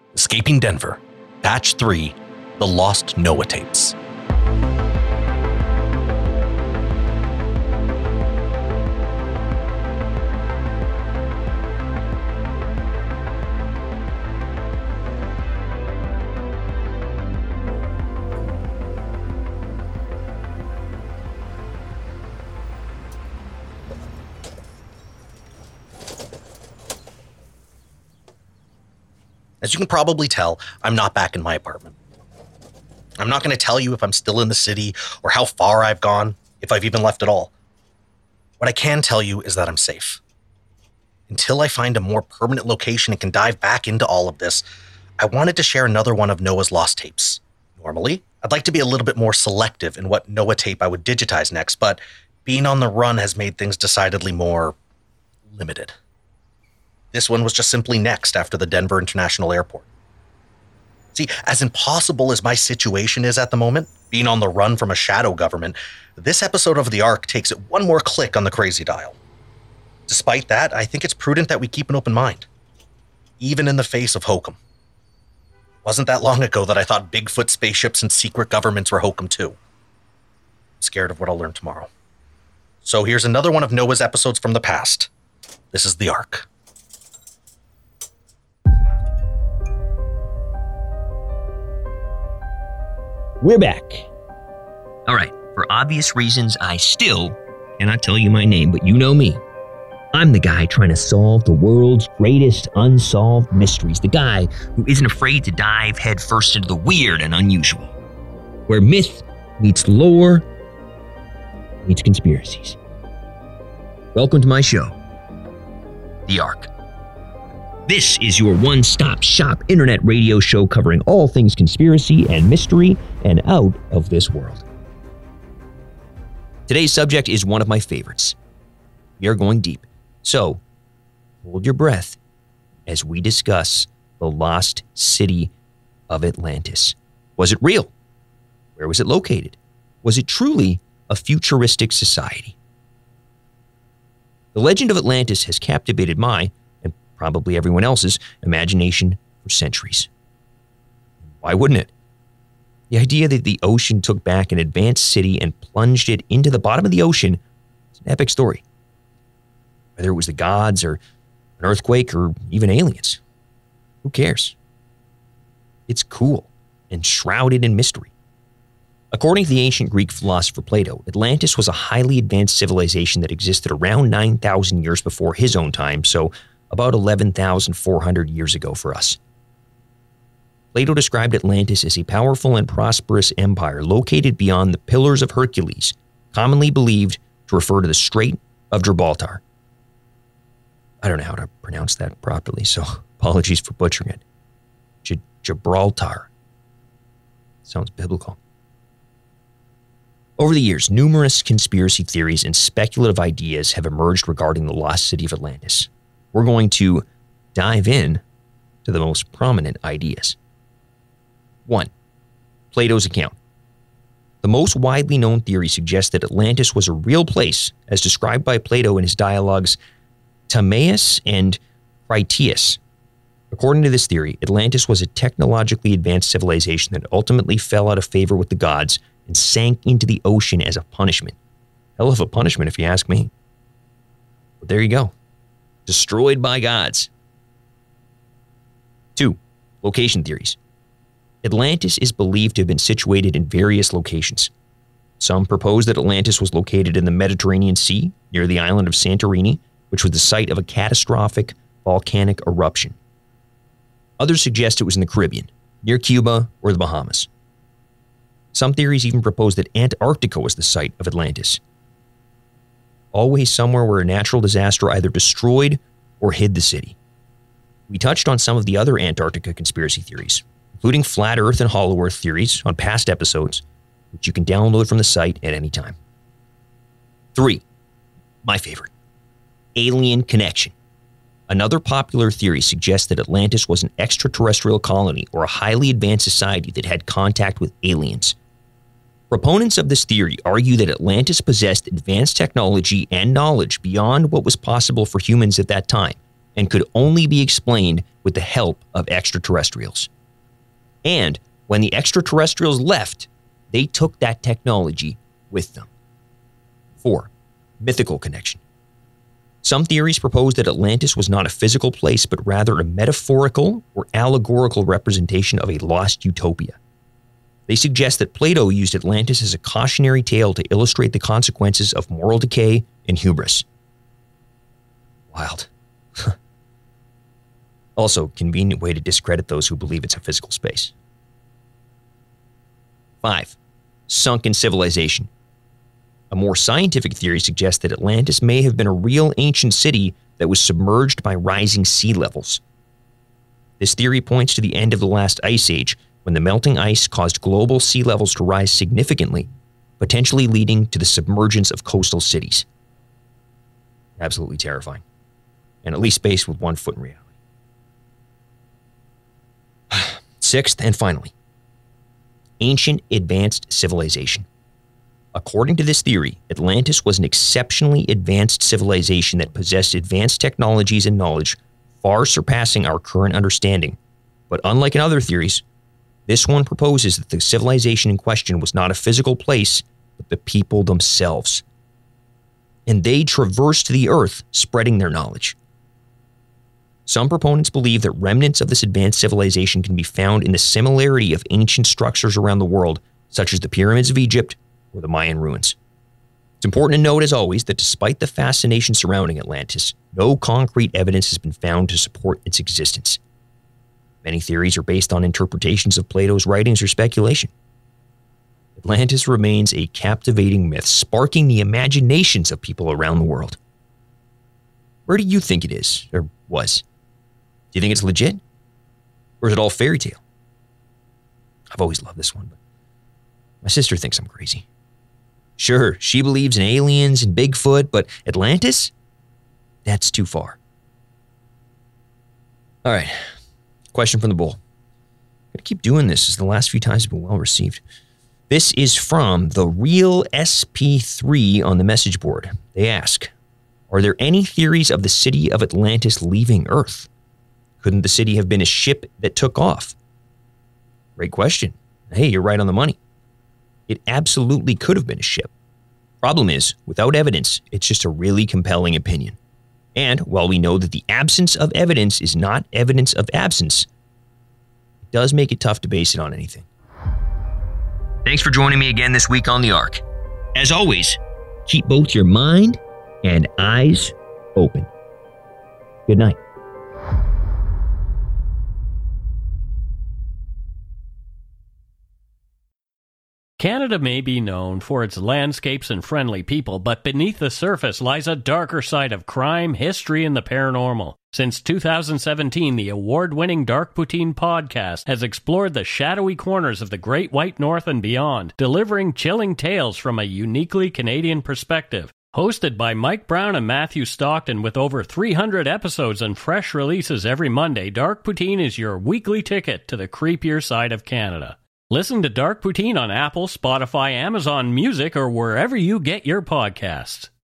Escaping Denver, Batch 3, The Lost Noah Tapes. As you can probably tell, I'm not back in my apartment. I'm not going to tell you if I'm still in the city or how far I've gone, if I've even left at all. What I can tell you is that I'm safe. Until I find a more permanent location and can dive back into all of this, I wanted to share another one of Noah's lost tapes. Normally, I'd like to be a little bit more selective in what Noah tape I would digitize next, but being on the run has made things decidedly more limited. This one was just simply next after the Denver International Airport. See, as impossible as my situation is at the moment, being on the run from a shadow government, this episode of The Ark takes it one more click on the crazy dial. Despite that, I think it's prudent that we keep an open mind, even in the face of hokum. It wasn't that long ago that I thought Bigfoot spaceships and secret governments were hokum too. I'm scared of what I'll learn tomorrow. So here's another one of Noah's episodes from the past. This is The Ark. We're back. All right, for obvious reasons, I still cannot tell you my name, but you know me. I'm the guy trying to solve the world's greatest unsolved mysteries. The guy who isn't afraid to dive headfirst into the weird and unusual. Where myth meets lore meets conspiracies. Welcome to my show, The Ark. This is your one-stop shop internet radio show covering all things conspiracy and mystery and out of this world. Today's subject is one of my favorites. We are going deep, so hold your breath as we discuss the lost city of Atlantis. Was it real? Where was it located? Was it truly a futuristic society? The legend of Atlantis has captivated my, and probably everyone else's, imagination for centuries. Why wouldn't it? The idea that the ocean took back an advanced city and plunged it into the bottom of the ocean is an epic story. Whether it was the gods or an earthquake or even aliens, who cares? It's cool and shrouded in mystery. According to the ancient Greek philosopher Plato, Atlantis was a highly advanced civilization that existed around 9,000 years before his own time, so about 11,400 years ago for us. Plato described Atlantis as a powerful and prosperous empire located beyond the Pillars of Hercules, commonly believed to refer to the Strait of Gibraltar. I don't know how to pronounce that properly, so apologies for butchering it. Gibraltar. Sounds biblical. Over the years, numerous conspiracy theories and speculative ideas have emerged regarding the lost city of Atlantis. We're going to dive in to the most prominent ideas. 1. Plato's account. The most widely known theory suggests that Atlantis was a real place, as described by Plato in his dialogues Timaeus and Critias. According to this theory, Atlantis was a technologically advanced civilization that ultimately fell out of favor with the gods and sank into the ocean as a punishment. Hell of a punishment, if you ask me. But there you go. Destroyed by gods. 2. Location theories. Atlantis is believed to have been situated in various locations. Some propose that Atlantis was located in the Mediterranean Sea, near the island of Santorini, which was the site of a catastrophic volcanic eruption. Others suggest it was in the Caribbean, near Cuba or the Bahamas. Some theories even propose that Antarctica was the site of Atlantis. Always somewhere where a natural disaster either destroyed or hid the city. We touched on some of the other Antarctica conspiracy theories, including flat Earth and hollow Earth theories on past episodes, which you can download from the site at any time. 3. My favorite. Alien connection. Another popular theory suggests that Atlantis was an extraterrestrial colony or a highly advanced society that had contact with aliens. Proponents of this theory argue that Atlantis possessed advanced technology and knowledge beyond what was possible for humans at that time, and could only be explained with the help of extraterrestrials. And when the extraterrestrials left, they took that technology with them. 4. Mythical connection. Some theories propose that Atlantis was not a physical place, but rather a metaphorical or allegorical representation of a lost utopia. They suggest that Plato used Atlantis as a cautionary tale to illustrate the consequences of moral decay and hubris. Wild. Also, convenient way to discredit those who believe it's a physical space. 5. Sunken civilization. A more scientific theory suggests that Atlantis may have been a real ancient city that was submerged by rising sea levels. This theory points to the end of the last ice age, when the melting ice caused global sea levels to rise significantly, potentially leading to the submergence of coastal cities. Absolutely terrifying, and at least based with one foot in reality. 6th and finally, ancient advanced civilization. According to this theory, Atlantis was an exceptionally advanced civilization that possessed advanced technologies and knowledge far surpassing our current understanding. But unlike in other theories, this one proposes that the civilization in question was not a physical place, but the people themselves. And they traversed the earth, spreading their knowledge. Some proponents believe that remnants of this advanced civilization can be found in the similarity of ancient structures around the world, such as the pyramids of Egypt or the Mayan ruins. It's important to note, as always, that despite the fascination surrounding Atlantis, no concrete evidence has been found to support its existence. Many theories are based on interpretations of Plato's writings or speculation. Atlantis remains a captivating myth, sparking the imaginations of people around the world. Where do you think it is, or was? Do you think it's legit? Or is it all fairy tale? I've always loved this one, but my sister thinks I'm crazy. Sure, she believes in aliens and Bigfoot, but Atlantis? That's too far. All right, question from the bull. I'm going to keep doing this as the last few times have been well received. This is from the Real SP3 on the message board. They ask, are there any theories of the city of Atlantis leaving Earth? Couldn't the city have been a ship that took off? Great question. Hey, you're right on the money. It absolutely could have been a ship. Problem is, without evidence, it's just a really compelling opinion. And while we know that the absence of evidence is not evidence of absence, it does make it tough to base it on anything. Thanks for joining me again this week on The Ark. As always, keep both your mind and eyes open. Good night. Canada may be known for its landscapes and friendly people, but beneath the surface lies a darker side of crime, history, and the paranormal. Since 2017, the award-winning Dark Poutine podcast has explored the shadowy corners of the Great White North and beyond, delivering chilling tales from a uniquely Canadian perspective. Hosted by Mike Brown and Matthew Stockton with over 300 episodes and fresh releases every Monday, Dark Poutine is your weekly ticket to the creepier side of Canada. Listen to Dark Poutine on Apple, Spotify, Amazon Music, or wherever you get your podcasts.